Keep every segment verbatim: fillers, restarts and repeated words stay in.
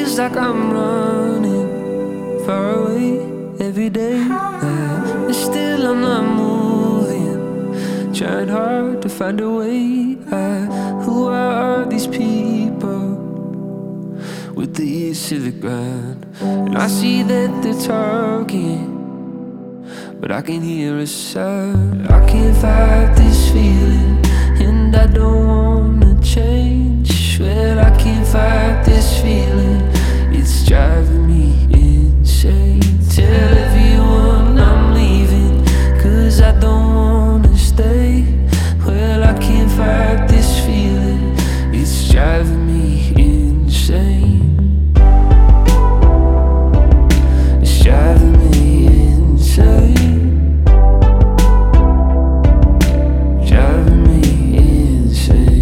feels like I'm running far away every day, and still I'm not moving, trying hard to find a way. I, who are these people with the ears to the ground? And I see that they're talking, but I can hear a sound. I can't fight this feeling, and I don't wanna change. Well, I can't fight this feeling, it's driving me insane. Tell everyone I'm leaving, cause I don't wanna stay. Well, I can't fight this feeling, it's driving me insane. It's driving me insane. Driving me insane.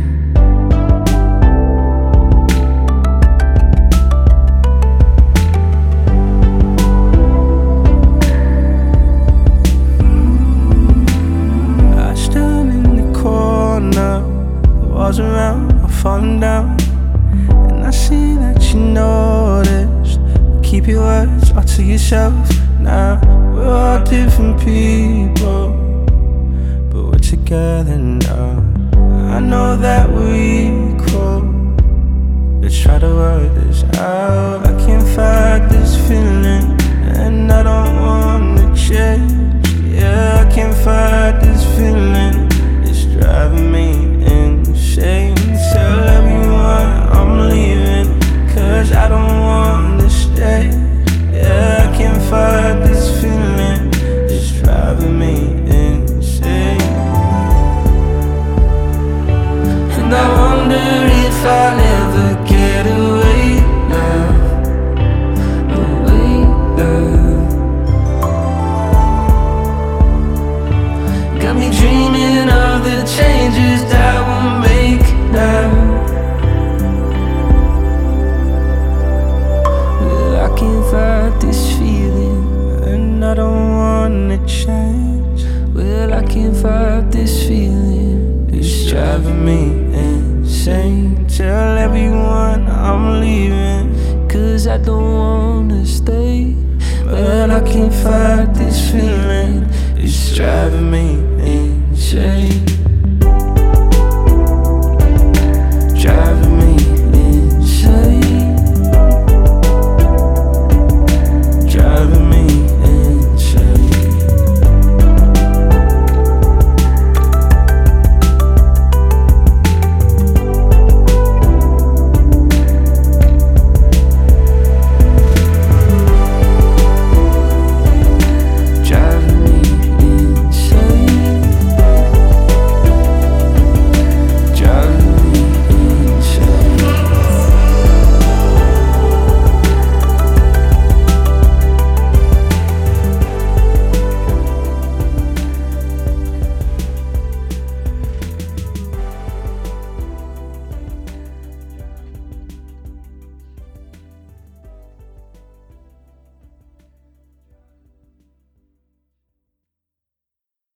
I stand in the corner, the walls around are falling down, and I see that you noticed. Keep your words all to yourself now. We're all different people, but we're together now. I know that we're equal. Let's try to work this out. I can't fight this feeling, and I don't wanna change. Yeah, I can't fight this feeling, it's driving me insane. Tell everyone I'm leaving, cause I don't wanna stay. Yeah, I can't fight this feeling, it's driving me insane. And I wonder if I'll ever get away now, away now. Got me dreaming of the changes that we'll make now. Well, I can't fight this feeling, And I don't wanna change. well, I can't fight this feeling, it's driving me insane. Tell everyone I'm leaving, Cause I don't wanna stay. Well, I can't fight this feeling, it's driving me insane.